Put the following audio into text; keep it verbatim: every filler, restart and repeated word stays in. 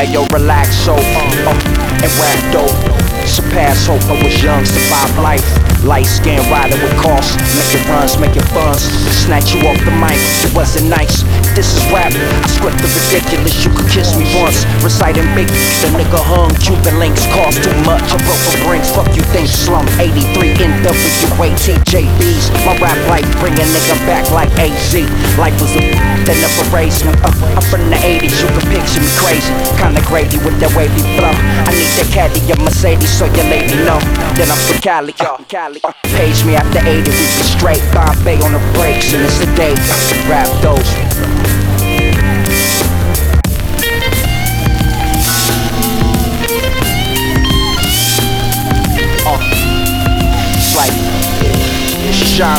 Ayo, relax, so, uh, uh, and rap dope. Surpass hope, I was young, survive life. Light skin rider with costs, making runs, making funds. Snatch you off the mic, it wasn't nice. This is rap, I script the ridiculous. You could kiss me once, reciting big. The nigga hung, Cuban links cost too much. I broke for rings, fuck you think slum. eighty-three N W A T J Bs. My rap life bring a nigga back like A Z. Life was a that never raised me. Uh, I'm from the eighties, you can picture me crazy. Kinda gravy with that wavy flow. I need that caddy of Mercedes so your lady know that I'm from Cali. Uh, Cali. Uh, page me after eighty, we be straight. Bombay on the brakes and it's a day. Rap those.